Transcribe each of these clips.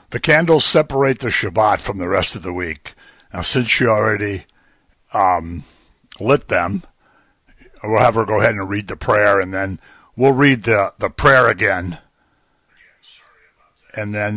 The candles separate the Shabbat from the rest of the week. Now, since she already lit them, we'll have her go ahead and read the prayer, and then we'll read the prayer again. And then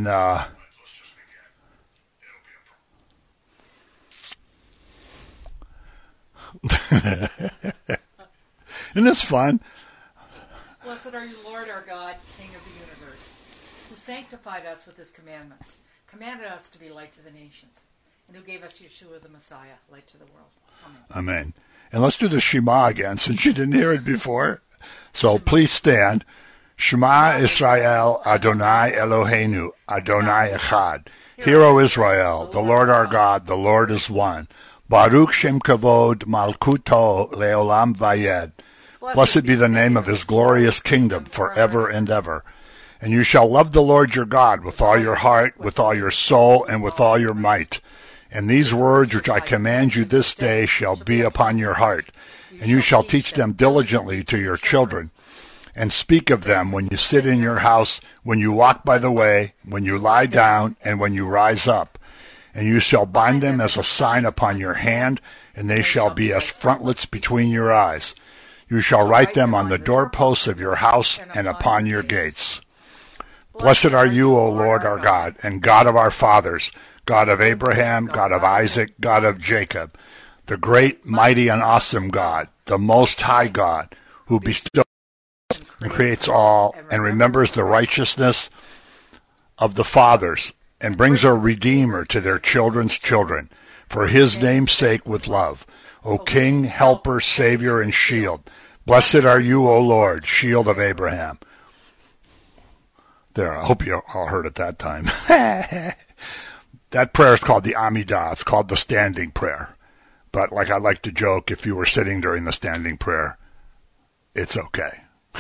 isn't this fun? Blessed are you, Lord our God, King of the universe, who sanctified us with his commandments, commanded us to be light to the nations, and who gave us Yeshua the Messiah, light to the world. Amen. Amen. And let's do the Shema again, since you didn't hear it before. So please stand. Shema Israel, Adonai Eloheinu, Adonai Echad. Hear, O Israel, the Lord our God, the Lord is one. Baruch Shem Kavod Malkuto Leolam Vayed. Blessed be the name of his glorious kingdom forever and ever. And you shall love the Lord your God with all your heart, with all your soul, and with all your might. And these words which I command you this day shall be upon your heart. And you shall teach them diligently to your children, and speak of them when you sit in your house, when you walk by the way, when you lie down, and when you rise up. And you shall bind them as a sign upon your hand, and they shall be as frontlets between your eyes. You shall write them on the doorposts of your house and upon your gates. Blessed are you, O Lord our God, and God of our fathers, God of Abraham, God of Isaac, God of Jacob, the great, mighty, and awesome God, the Most High God, who bestows and creates all, and remembers the righteousness of the fathers, and brings a Redeemer to their children's children, for his name's sake with love. O King, Helper, Savior, and Shield, blessed are you, O Lord, Shield of Abraham. There, I hope you all heard it that time. That prayer is called the Amidah. It's called the standing prayer. But like I like to joke, if you were sitting during the standing prayer, it's okay.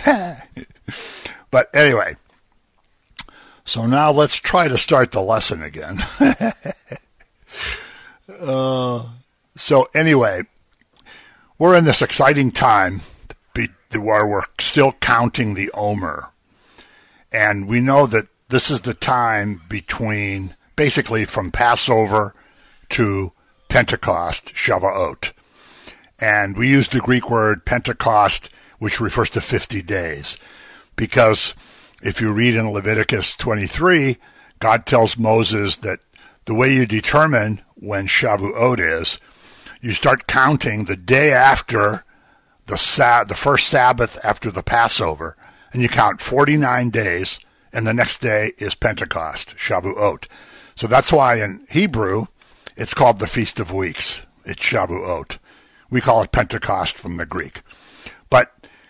But anyway, so now let's try to start the lesson again. So anyway, we're in this exciting time where we're still counting the Omer. And we know that this is the time between, basically from Passover to Pentecost, Shavuot. And we use the Greek word Pentecost, which refers to 50 days. Because if you read in Leviticus 23, God tells Moses that the way you determine when Shavuot is, you start counting the day after the first Sabbath after the Passover, and you count 49 days, and the next day is Pentecost, Shavuot. So that's why in Hebrew, it's called the Feast of Weeks. It's Shavuot. We call it Pentecost from the Greek. But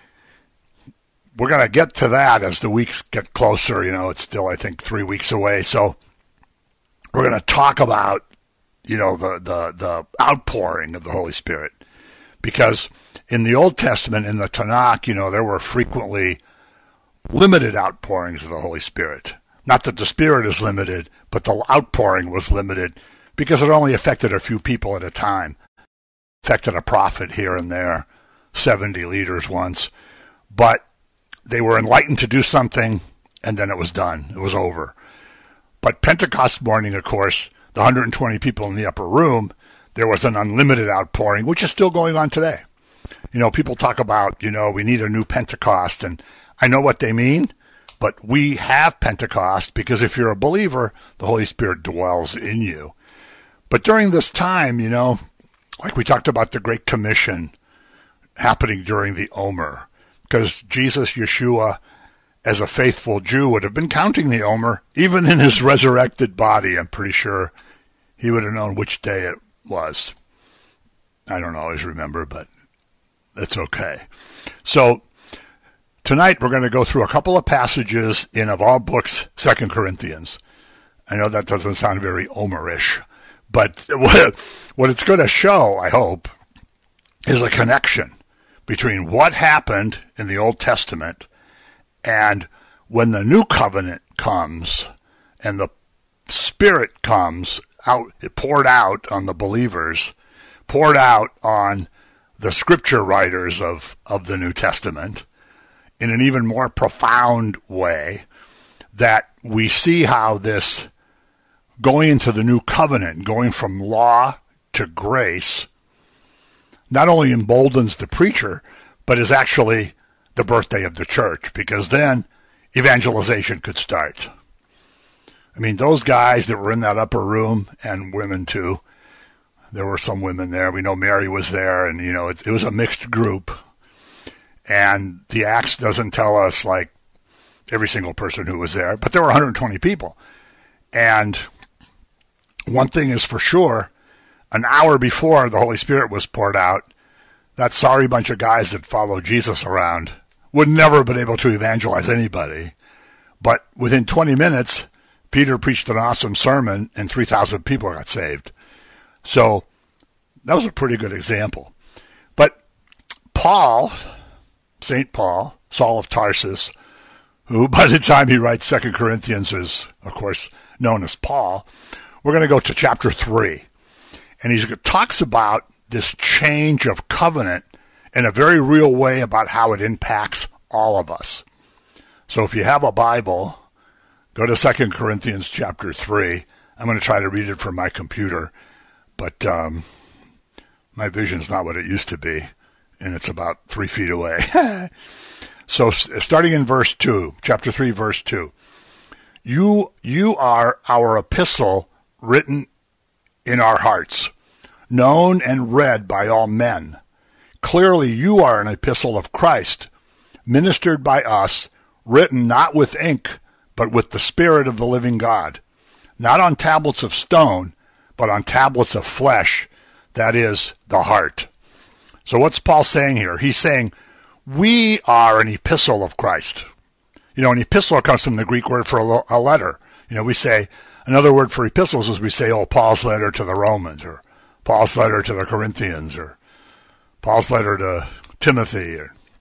we're going to get to that as the weeks get closer. You know, it's still, I think, 3 weeks away. So we're going to talk about, you know, the outpouring of the Holy Spirit. Because in the Old Testament, in the Tanakh, you know, there were frequently limited outpourings of the Holy Spirit. Not that the Spirit is limited, but the outpouring was limited because it only affected a few people at a time. Affected a prophet here and there, 70 leaders once. But they were enlightened to do something, and then it was done. It was over. But Pentecost morning, of course, the 120 people in the upper room, there was an unlimited outpouring, which is still going on today. You know, people talk about, you know, we need a new Pentecost, and I know what they mean, but we have Pentecost because if you're a believer, the Holy Spirit dwells in you. But during this time, you know, like we talked about the Great Commission happening during the Omer, because Jesus, Yeshua, as a faithful Jew, would have been counting the Omer, even in his resurrected body. I'm pretty sure he would have known which day it was. I don't always remember, but it's okay. So tonight we're going to go through a couple of passages in, of all books, 2 Corinthians. I know that doesn't sound very Omerish, but what it's going to show, I hope, is a connection between what happened in the Old Testament and when the New Covenant comes and the Spirit comes out, poured out on the believers, poured out on the scripture writers of the New Testament in an even more profound way, that we see how this going into the new covenant, going from law to grace, not only emboldens the preacher, but is actually the birthday of the church, because then evangelization could start. I mean, those guys that were in that upper room, and women too, there were some women there. We know Mary was there, and, it was a mixed group. And the Acts doesn't tell us, like, every single person who was there, but there were 120 people. And one thing is for sure, an hour before the Holy Spirit was poured out, that sorry bunch of guys that followed Jesus around would never have been able to evangelize anybody. But within 20 minutes, Peter preached an awesome sermon, and 3,000 people got saved. So that was a pretty good example. But Paul, St. Paul, Saul of Tarsus, who by the time he writes 2 Corinthians is, of course, known as Paul, we're going to go to chapter 3. And he talks about this change of covenant in a very real way about how it impacts all of us. So if you have a Bible, go to 2 Corinthians chapter 3. I'm going to try to read it from my computer, but my vision's not what it used to be, and it's about 3 feet away. So starting in verse 2, chapter 3, verse 2, you are our epistle written in our hearts, known and read by all men. Clearly you are an epistle of Christ, ministered by us, written not with ink, but with the Spirit of the living God, not on tablets of stone, but on tablets of flesh, that is, the heart. So what's Paul saying here? He's saying, we are an epistle of Christ. An epistle comes from the Greek word for a letter. We say, another word for epistles is we say, Paul's letter to the Romans, or Paul's letter to the Corinthians, or Paul's letter to Timothy.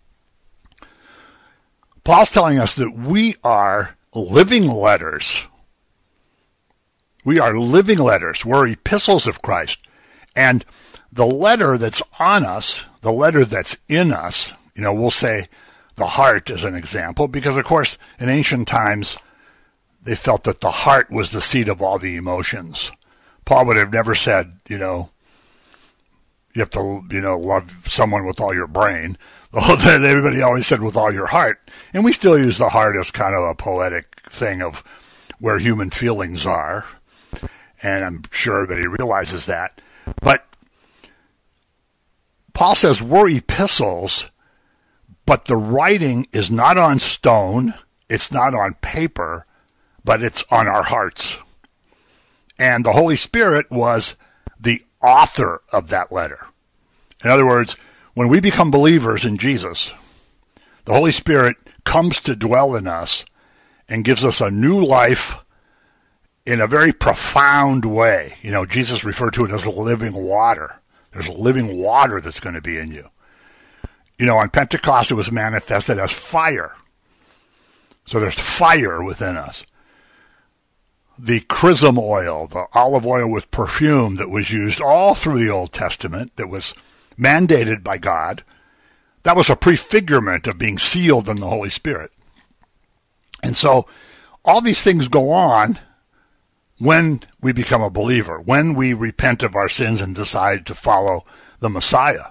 Paul's telling us that we are living letters. We are living letters. We're epistles of Christ. And the letter that's on us, the letter that's in us, we'll say the heart as an example, because, of course, in ancient times, they felt that the heart was the seat of all the emotions. Paul would have never said, you have to, love someone with all your brain. Everybody always said with all your heart. And we still use the heart as kind of a poetic thing of where human feelings are. And I'm sure everybody realizes that. But Paul says we're epistles, but the writing is not on stone, it's not on paper, but it's on our hearts. And the Holy Spirit was the author of that letter. In other words, when we become believers in Jesus, the Holy Spirit comes to dwell in us and gives us a new life in a very profound way. Jesus referred to it as living water. There's living water that's going to be in you. On Pentecost, it was manifested as fire. So there's fire within us. The chrism oil, the olive oil with perfume that was used all through the Old Testament, that was mandated by God, that was a prefigurement of being sealed in the Holy Spirit. And so all these things go on when we become a believer, when we repent of our sins and decide to follow the Messiah.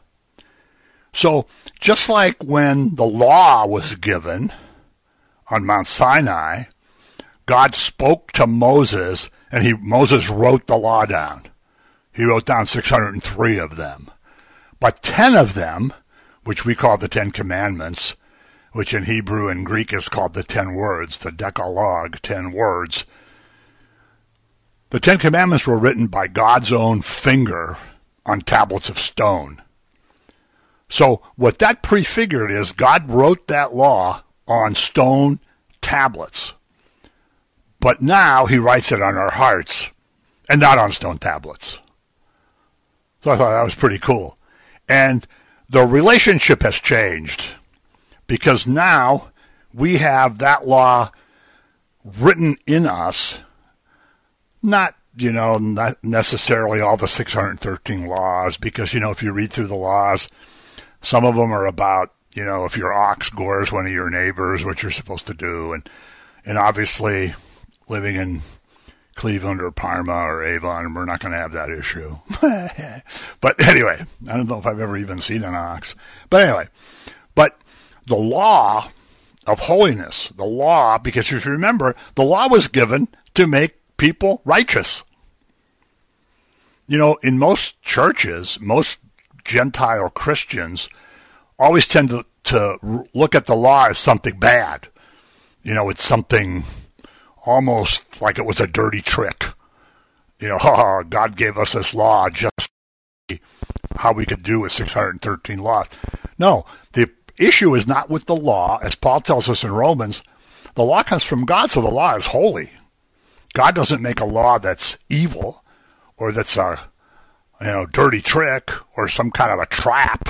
So just like when the law was given on Mount Sinai, God spoke to Moses, and Moses wrote the law down. He wrote down 603 of them. But 10 of them, which we call the 10 Commandments, which in Hebrew and Greek is called the 10 words, the Decalogue, 10 words. The 10 Commandments were written by God's own finger on tablets of stone. So what that prefigured is God wrote that law on stone tablets. But now he writes it on our hearts and not on stone tablets. So I thought that was pretty cool. And the relationship has changed because now we have that law written in us, not necessarily all the 613 laws, because, if you read through the laws, some of them are about, if your ox gores one of your neighbors, what you're supposed to do. And obviously living in Cleveland or Parma or Avon, and we're not going to have that issue. But anyway, I don't know if I've ever even seen an ox. But anyway, but the law of holiness, the law, because you should remember, the law was given to make people righteous. You know, in most churches, most Gentile Christians always tend to look at the law as something bad. You know, it's something almost like it was a dirty trick. You know, God gave us this law just how we could do with 613 laws. No, the issue is not with the law. As Paul tells us in Romans, the law comes from God, so the law is holy. God doesn't make a law that's evil or that's a dirty trick or some kind of a trap.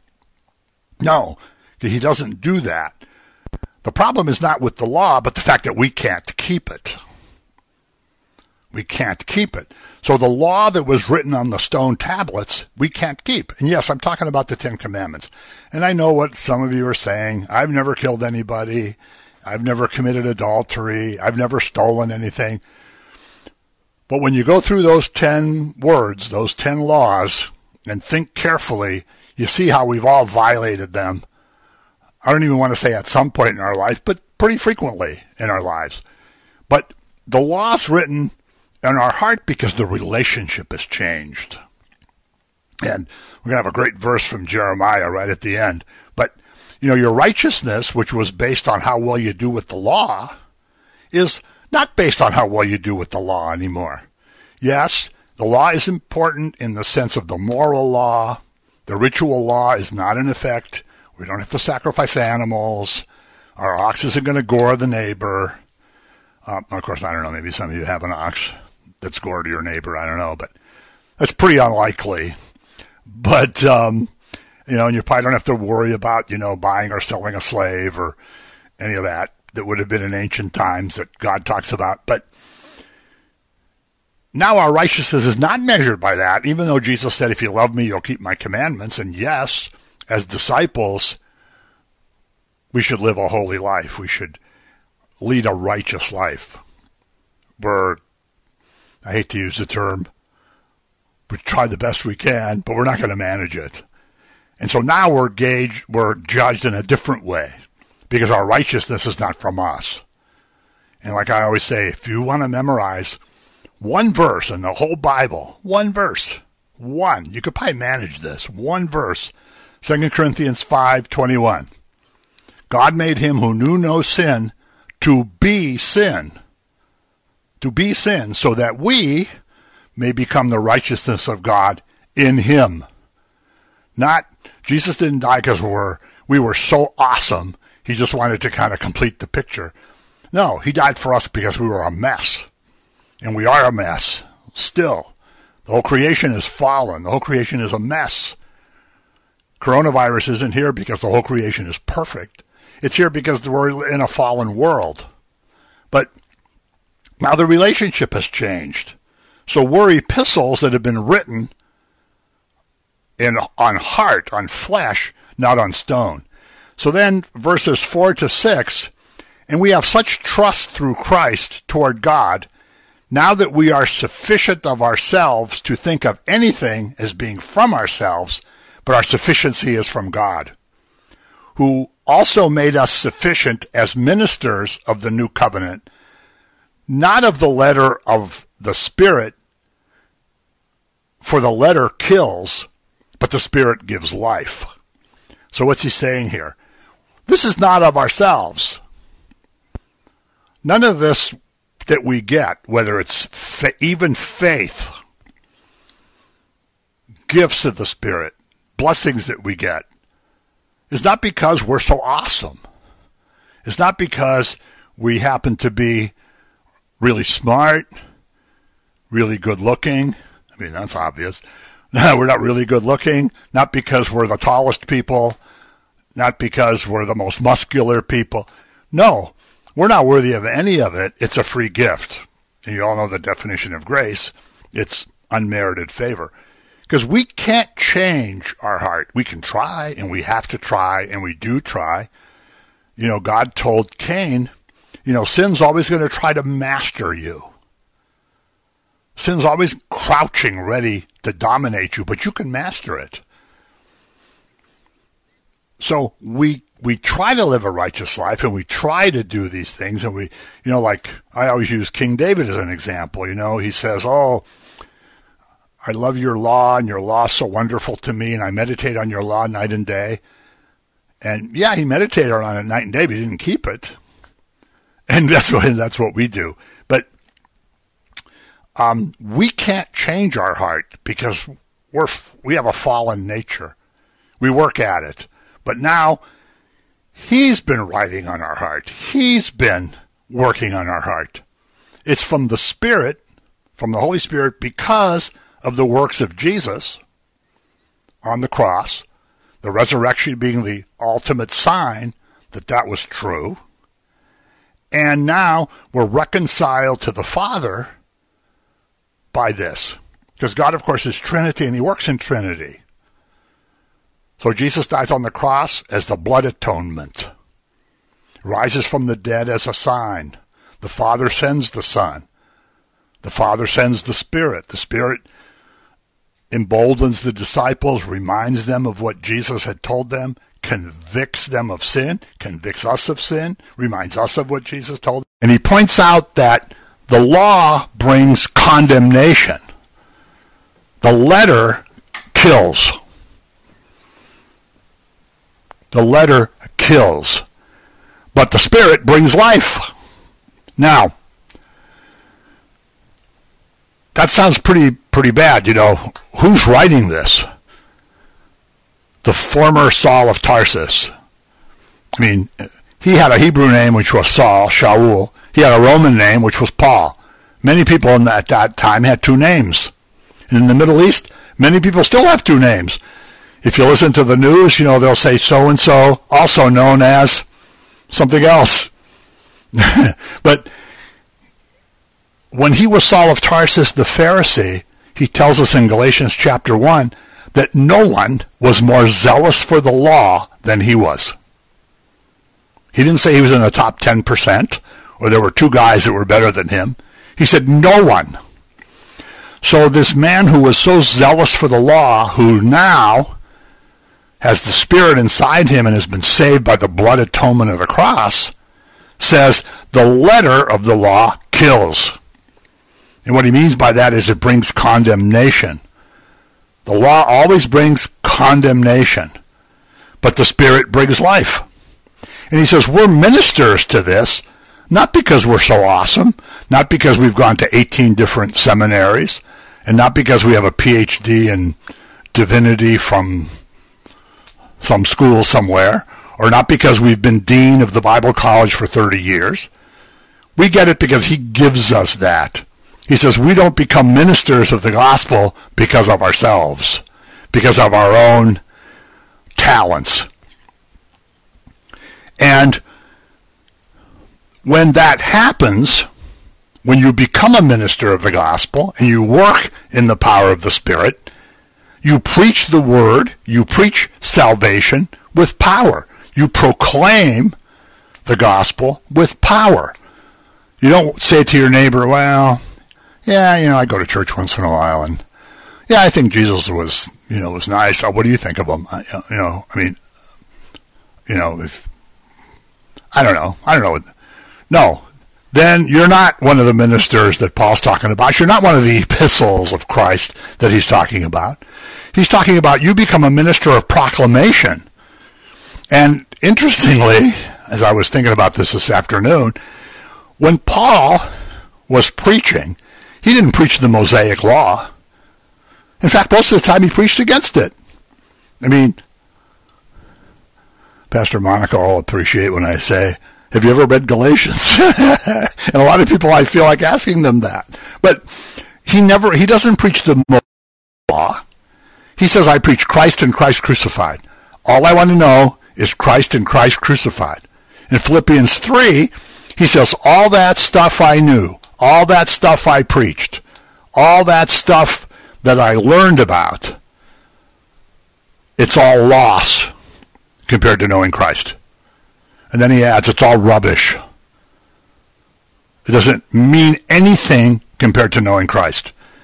No, he doesn't do that. The problem is not with the law, but the fact that we can't keep it. We can't keep it. So the law that was written on the stone tablets, we can't keep. And yes, I'm talking about the Ten Commandments. And I know what some of you are saying. I've never killed anybody. I've never committed adultery. I've never stolen anything. But when you go through those 10 words, those 10 laws, and think carefully, you see how we've all violated them. I don't even want to say at some point in our life, but pretty frequently in our lives. But the law's written in our heart because the relationship has changed. And we're going to have a great verse from Jeremiah right at the end. But, you know, your righteousness, which was based on how well you do with the law, is not based on how well you do with the law anymore. Yes, the law is important in the sense of the moral law. The ritual law is not in effect. We don't have to sacrifice animals. Our ox isn't going to gore the neighbor. Of course, I don't know. Maybe some of you have an ox that's gored your neighbor. I don't know, but that's pretty unlikely. But, and you probably don't have to worry about, buying or selling a slave or any of that would have been in ancient times that God talks about. But now our righteousness is not measured by that, even though Jesus said, if you love me, you'll keep my commandments. And yes, as disciples, we should live a holy life. We should lead a righteous life. I hate to use the term, we try the best we can, but we're not going to manage it. And so now we're judged in a different way because our righteousness is not from us. And like I always say, if you want to memorize one verse in the whole Bible, you could probably manage this, one verse, 2 Corinthians 5:21. God made him who knew no sin to be sin, so that we may become the righteousness of God in him. Not, Jesus didn't die because we were so awesome, he just wanted to kind of complete the picture. No, he died for us because we were a mess. And we are a mess, still. The whole creation is fallen. The whole creation is a mess. Coronavirus isn't here because the whole creation is perfect. It's here because we're in a fallen world. But now the relationship has changed. So we're epistles that have been written on heart, on flesh, not on stone. So then verses 4-6, and we have such trust through Christ toward God, now that we are sufficient of ourselves to think of anything as being from ourselves, but our sufficiency is from God, who also made us sufficient as ministers of the new covenant, not of the letter of the Spirit, for the letter kills, but the Spirit gives life. So what's he saying here? This is not of ourselves. None of this that we get, whether it's even faith, gifts of the Spirit, blessings that we get, is not because we're so awesome. It's not because we happen to be really smart, really good looking. I mean, that's obvious. No, we're not really good looking, not because we're the tallest people, not because we're the most muscular people. No, we're not worthy of any of it. It's a free gift. And you all know the definition of grace. It's unmerited favor. Because we can't change our heart. We can try, and we have to try, and we do try. God told Cain, sin's always going to try to master you. Sin's always crouching, ready to dominate you, but you can master it. So we try to live a righteous life, and we try to do these things, and we, like I always use King David as an example. He says, "Oh, I love your law, and your law is so wonderful to me, and I meditate on your law night and day." And yeah, he meditated on it night and day, but he didn't keep it. And that's what we do. But we can't change our heart because we have a fallen nature. We work at it. But now he's been writing on our heart. He's been working on our heart. It's from the Spirit, from the Holy Spirit, because of the works of Jesus on the cross, the resurrection being the ultimate sign that was true. And now we're reconciled to the Father by this. Because God, of course, is Trinity, and he works in Trinity. So Jesus dies on the cross as the blood atonement, rises from the dead as a sign. The Father sends the Son. The Father sends the Spirit. The Spirit emboldens the disciples, reminds them of what Jesus had told them, convicts them of sin, convicts us of sin, reminds us of what Jesus told them. And he points out that the law brings condemnation. The letter kills. The letter kills, but the Spirit brings life. Now, that sounds pretty bad, Who's writing this? The former Saul of Tarsus. I mean, he had a Hebrew name, which was Saul, Shaul. He had a Roman name, which was Paul. Many people at that time had two names. And in the Middle East, many people still have two names. If you listen to the news, they'll say so-and-so, also known as something else. But when he was Saul of Tarsus, the Pharisee, he tells us in Galatians chapter 1 that no one was more zealous for the law than he was. He didn't say he was in the top 10%, or there were two guys that were better than him. He said no one. So this man who was so zealous for the law, who now has the Spirit inside him and has been saved by the blood atonement of the cross, says the letter of the law kills. And what he means by that is it brings condemnation. The law always brings condemnation, but the Spirit brings life. And he says we're ministers to this, not because we're so awesome, not because we've gone to 18 different seminaries, and not because we have a PhD in divinity from some school somewhere, or not because we've been dean of the Bible college for 30 years. We get it because he gives us that. He says we don't become ministers of the gospel because of ourselves, because of our own talents. And when that happens, when you become a minister of the gospel and you work in the power of the Spirit, you preach the word, you preach salvation with power. You proclaim the gospel with power. You don't say to your neighbor, well, yeah, I go to church once in a while, and yeah, I think Jesus was nice. What do you think of him? If I don't know. No, then you're not one of the ministers that Paul's talking about. You're not one of the epistles of Christ that he's talking about. He's talking about you become a minister of proclamation. And interestingly, as I was thinking about this afternoon, when Paul was preaching, he didn't preach the Mosaic Law. In fact, most of the time he preached against it. I mean, Pastor Monica will appreciate when I say, have you ever read Galatians? And a lot of people, I feel like asking them that. But he doesn't preach the law. He says, I preach Christ and Christ crucified. All I want to know is Christ and Christ crucified. In Philippians 3, he says, all that stuff I knew, all that stuff I preached, all that stuff that I learned about, it's all loss compared to knowing Christ. And then he adds, it's all rubbish. It doesn't mean anything compared to knowing Christ.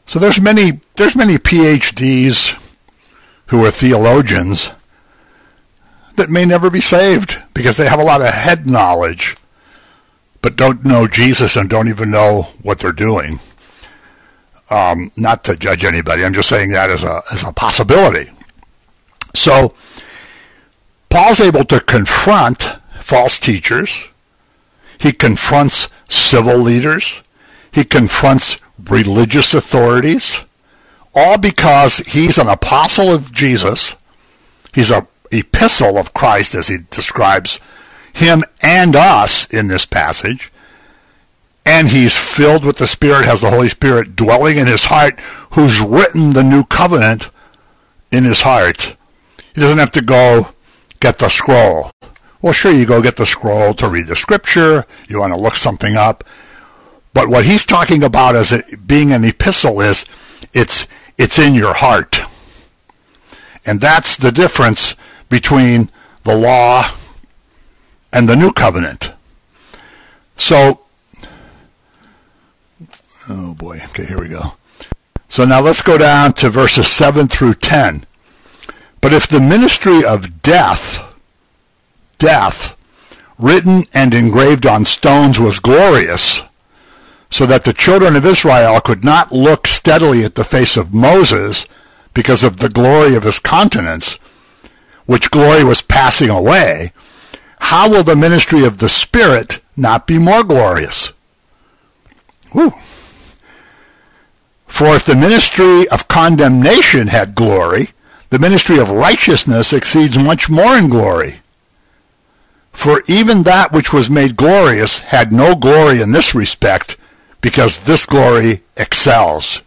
So there's many PhDs who are theologians that may never be saved because they have a lot of head knowledge but don't know Jesus and don't even know what they're doing. Not to judge anybody, I'm just saying that as a possibility. So Paul's able to confront false teachers. He confronts civil leaders. He confronts religious authorities, all because he's an apostle of Jesus. He's an epistle of Christ, as he describes him and us in this passage. And he's filled with the Spirit, has the Holy Spirit dwelling in his heart, who's written the new covenant in his heart. He doesn't have to go get the scroll. Well, sure, you go get the scroll to read the scripture. You want to look something up. But what he's talking about as it being an epistle is it's in your heart. And that's the difference between the law and the new covenant. So, oh boy, okay, here we go. So now let's go down to verses 7 through 10. But if the ministry of death, written and engraved on stones, was glorious, so that the children of Israel could not look steadily at the face of Moses because of the glory of his countenance, which glory was passing away, how will the ministry of the Spirit not be more glorious? Whew. For if the ministry of condemnation had glory, the ministry of righteousness exceeds much more in glory. For even that which was made glorious had no glory in this respect, because this glory excels.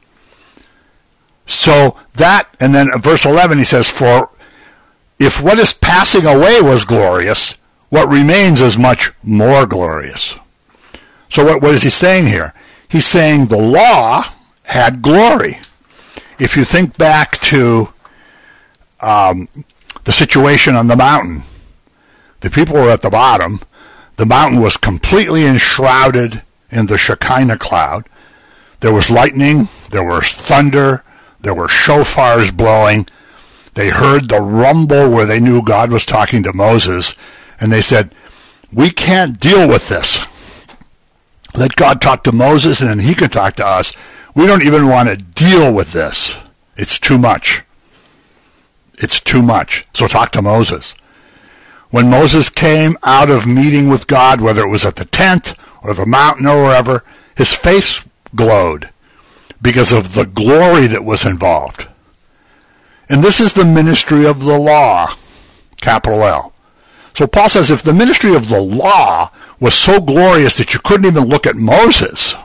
So that, and then verse 11 he says, for if what is passing away was glorious, what remains is much more glorious. So what is he saying here? He's saying the law had glory. If you think back to the situation on the mountain, the people were at the bottom. The mountain was completely enshrouded in the Shekinah cloud. There was lightning, there was thunder, there were shofars blowing. They heard the rumble where they knew God was talking to Moses, and they said, we can't deal with this. Let God talk to Moses, and then he can talk to us. We don't even want to deal with this. It's too much. It's too much. So talk to Moses. When Moses came out of meeting with God, whether it was at the tent or the mountain or wherever, his face glowed because of the glory that was involved. And this is the ministry of the law, capital L. So Paul says if the ministry of the law was so glorious that you couldn't even look at Moses,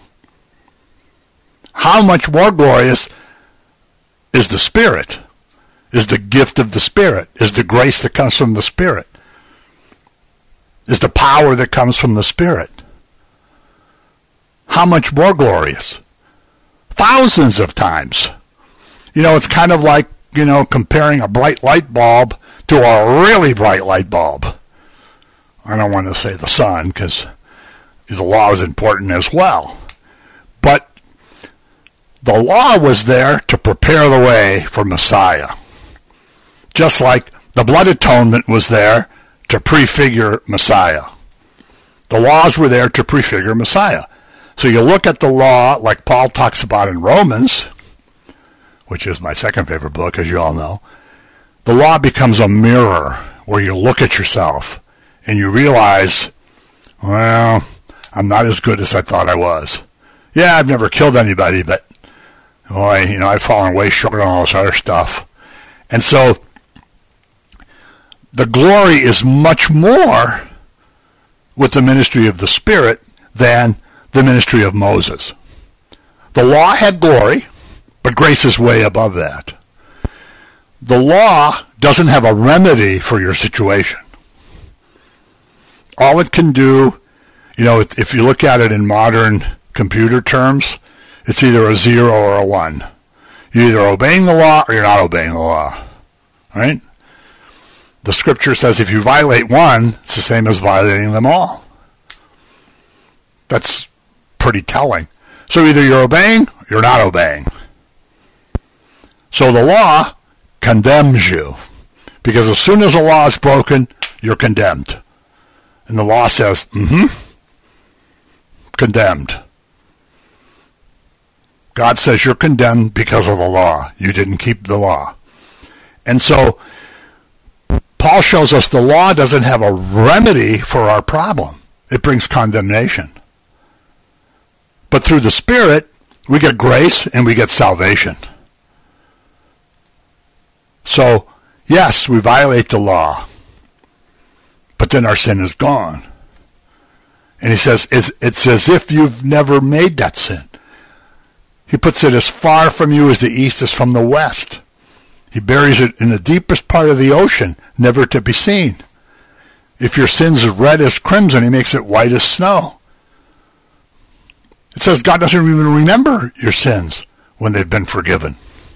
how much more glorious is the Spirit, is the gift of the Spirit, is the grace that comes from the Spirit, is the power that comes from the Spirit. How much more glorious? Thousands of times. You know, it's kind of like, comparing a bright light bulb to a really bright light bulb. I don't want to say the sun because the law is important as well. But the law was there to prepare the way for Messiah. Just like the blood atonement was there to prefigure Messiah. The laws were there to prefigure Messiah. So you look at the law like Paul talks about in Romans, which is my second favorite book, as you all know. The law becomes a mirror where you look at yourself and you realize, well, I'm not as good as I thought I was. Yeah, I've never killed anybody, but boy, I've fallen way short on all this other stuff. And so the glory is much more with the ministry of the Spirit than the ministry of Moses. The law had glory, but grace is way above that. The law doesn't have a remedy for your situation. All it can do, if you look at it in modern computer terms, it's either a 0 or a 1. You're either obeying the law or you're not obeying the law. Right? The scripture says if you violate one, it's the same as violating them all. That's pretty telling. So either you're obeying or you're not obeying. So the law condemns you, because as soon as the law is broken, you're condemned. And the law says, condemned. God says you're condemned because of the law. You didn't keep the law. And so Paul shows us the law doesn't have a remedy for our problem. It brings condemnation. But through the Spirit, we get grace and we get salvation. So, yes, we violate the law, but then our sin is gone. And he says it's as if you've never made that sin. He puts it as far from you as the east is from the west. He buries it in the deepest part of the ocean, never to be seen. If your sin's red as crimson, he makes it white as snow. It says God doesn't even remember your sins when they've been forgiven.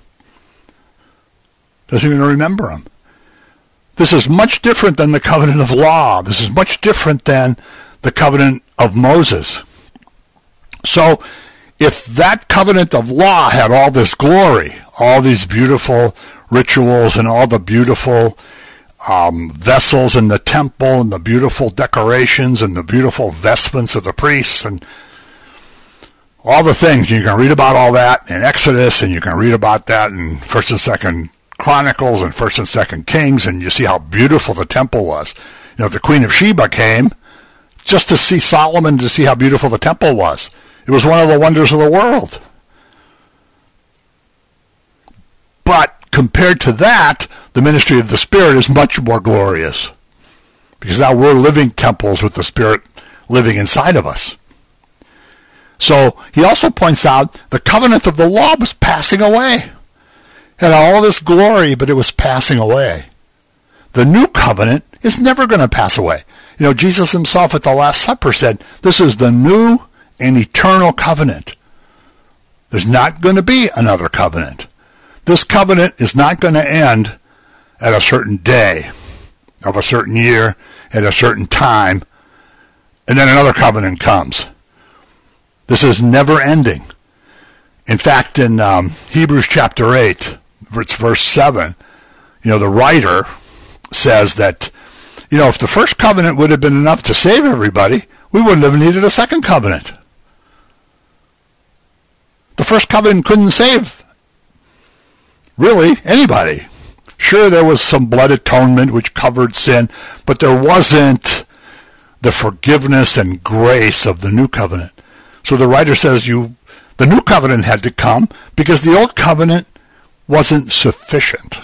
Doesn't even remember them. This is much different than the covenant of law. This is much different than the covenant of Moses. So, if that covenant of law had all this glory, all these beautiful rituals and all the beautiful vessels in the temple and the beautiful decorations and the beautiful vestments of the priests and all the things, you can read about all that in Exodus, and you can read about that in 1st and 2nd Chronicles and 1st and 2nd Kings, and you see how beautiful the temple was. You know, the Queen of Sheba came just to see Solomon, to see how beautiful the temple was. It was one of the wonders of the world. But compared to that, the ministry of the Spirit is much more glorious, because now we're living temples with the Spirit living inside of us. So he also points out the covenant of the law was passing away. It had all this glory, but it was passing away. The new covenant is never going to pass away. You know, Jesus himself at the Last Supper said, this is the new and eternal covenant. There's not going to be another covenant. This covenant is not going to end at a certain day of a certain year at a certain time, and then another covenant comes. This is never ending. In fact, in Hebrews chapter 8, it's verse 7, you know, the writer says that, you know, if the first covenant would have been enough to save everybody, we wouldn't have needed a second covenant. The first covenant couldn't save, really, anybody. Sure, there was some blood atonement which covered sin, but there wasn't the forgiveness and grace of the new covenant. So the writer says the new covenant had to come because the old covenant wasn't sufficient.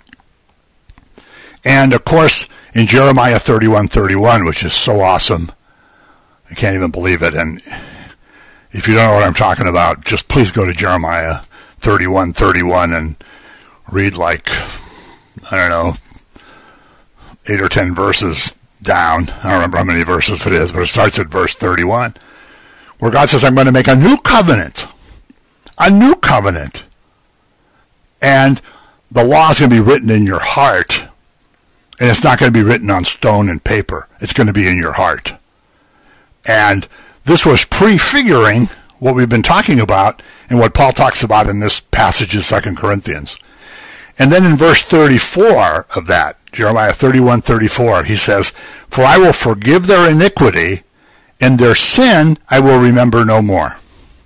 And of course, in Jeremiah 31:31, which is so awesome, I can't even believe it. And if you don't know what I'm talking about, just please go to Jeremiah 31:31 and read like, I don't know, 8 or 10 verses down. I don't remember how many verses it is, but it starts at verse 31, where God says, I'm going to make a new covenant. A new covenant. And the law is going to be written in your heart. And it's not going to be written on stone and paper. It's going to be in your heart. And this was prefiguring what we've been talking about and what Paul talks about in this passage of 2 Corinthians. And then in verse 34 of that, Jeremiah 31:34, he says, For I will forgive their iniquity, and their sin I will remember no more.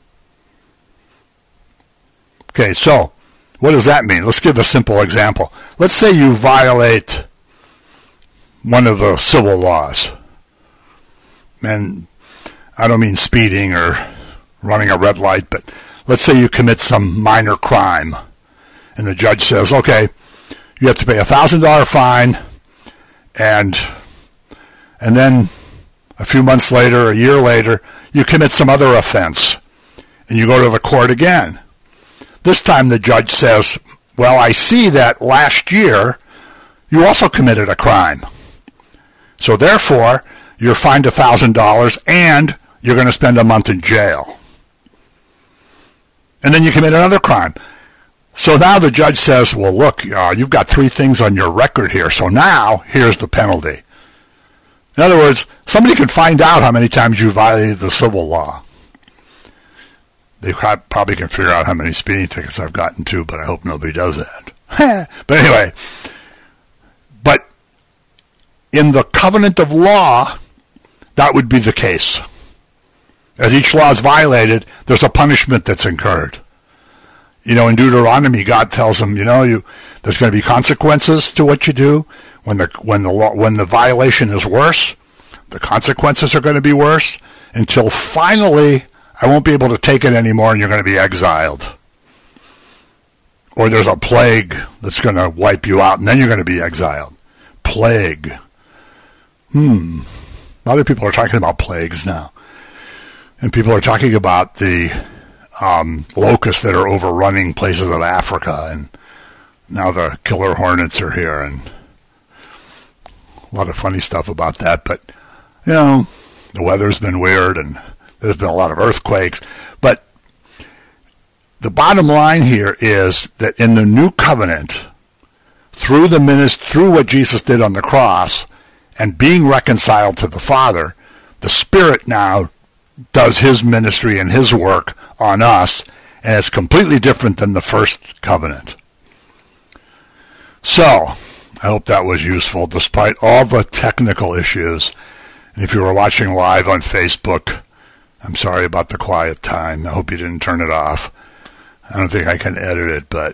Okay, so what does that mean? Let's give a simple example. Let's say you violate one of the civil laws. And I don't mean speeding or running a red light, but let's say you commit some minor crime. And the judge says, okay, you have to pay a $1,000 fine, and then a few months later, a year later, you commit some other offense, and you go to the court again. This time the judge says, well, I see that last year you also committed a crime. So therefore, you're fined $1,000 and you're going to spend a month in jail. And then you commit another crime. So now the judge says, well, look, you've got 3 things on your record here, so now here's the penalty. In other words, somebody could find out how many times you violated the civil law. They probably can figure out how many speeding tickets I've gotten too, but I hope nobody does that. But anyway, but in the covenant of law, that would be the case. As each law is violated, there's a punishment that's incurred. In Deuteronomy, God tells them, there's going to be consequences to what you do. When the violation is worse, the consequences are going to be worse until finally I won't be able to take it anymore and you're going to be exiled. Or there's a plague that's going to wipe you out and then you're going to be exiled. Plague. Other people are talking about plagues now. And people are talking about the locusts that are overrunning places of Africa, and now the killer hornets are here, and a lot of funny stuff about that. But, the weather's been weird, and there's been a lot of earthquakes. But the bottom line here is that in the new covenant, through what Jesus did on the cross, and being reconciled to the Father, the Spirit now does his ministry and his work on us, and it's completely different than the first covenant. So, I hope that was useful, despite all the technical issues. And if you were watching live on Facebook, I'm sorry about the quiet time. I hope you didn't turn it off. I don't think I can edit it, but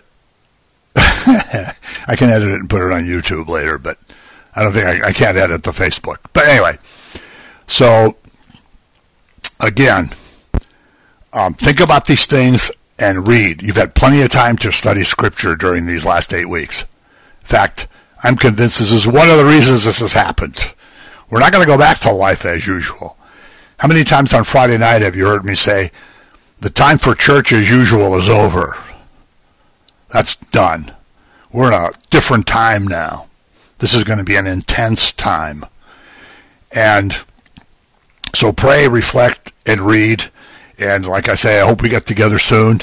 I can edit it and put it on YouTube later, but I don't think I can't edit the Facebook. But anyway, so again, think about these things and read. You've had plenty of time to study Scripture during these last 8 weeks. In fact, I'm convinced this is one of the reasons this has happened. We're not going to go back to life as usual. How many times on Friday night have you heard me say, the time for church as usual is over? That's done. We're in a different time now. This is going to be an intense time. And so pray, reflect, and read. And like I say, I hope we get together soon.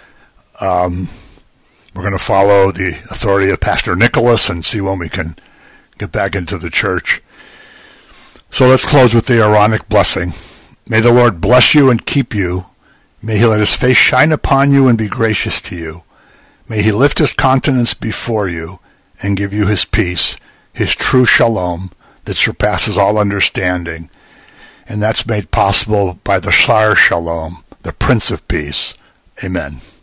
We're going to follow the authority of Pastor Nicholas and see when we can get back into the church. So let's close with the Aaronic blessing. May the Lord bless you and keep you. May he let his face shine upon you and be gracious to you. May he lift his countenance before you and give you his peace, his true shalom that surpasses all understanding. And that's made possible by the Sar Shalom, the Prince of Peace. Amen.